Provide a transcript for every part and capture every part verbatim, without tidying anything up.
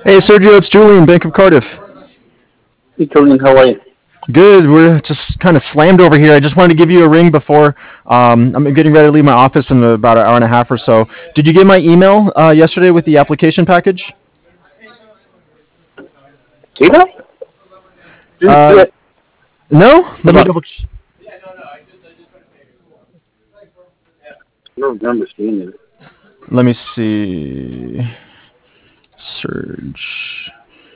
Hey Sergio, it's Julian, Bank of Cardiff. Hey, Julian, how are you? Good. We're just kind of slammed over here. I just wanted to give you a ring before um, I'm getting ready to leave my office in about an hour and a half or so. Did you get my email uh, yesterday with the application package? See that? Didn't see Uh, it. no. Let Hold me on. double. Ch- I don't remember seeing it. Let me see. Surge.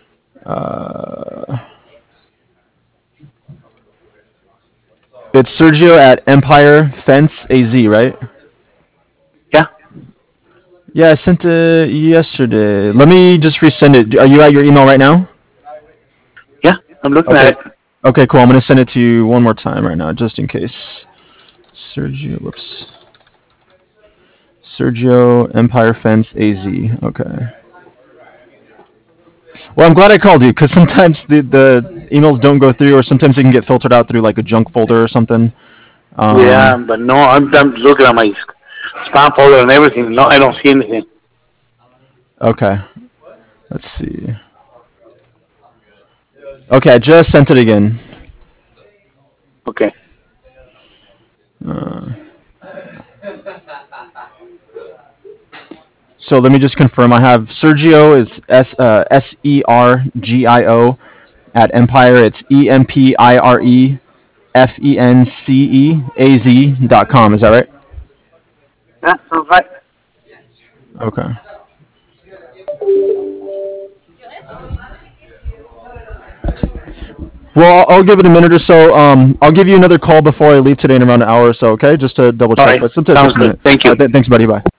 Uh, it's Sergio at Empire Fence A Z, right? Yeah, Yeah, I sent it yesterday. Let me just resend it. Are you at your email right now? yeah, I'm looking Okay. at it. Okay, cool. I'm gonna send it to you one more time right now, just in case. Sergio, whoops. Sergio Empire Fence A Z. Okay. Well, I'm glad I called you because sometimes the the emails don't go through, or sometimes they can get filtered out through like a junk folder or something. Yeah, Um. but no, I'm, I'm looking at my spam folder and everything. No, I don't see anything. Okay. Let's see. Okay, I just sent it again. Okay. Uh, so let me just confirm. I have Sergio is S uh, S E R G I O at Empire. It's E M P I R E F E N C E A Z dot com. Is that right? Yeah, sounds right. Okay. Well, I'll, I'll give it a minute or so. Um, I'll give you another call before I leave today in around an hour or so. Okay, just to double All check. right. But sometimes it Sounds takes a good. minute. Thank All you. right, th- thanks, buddy. Bye.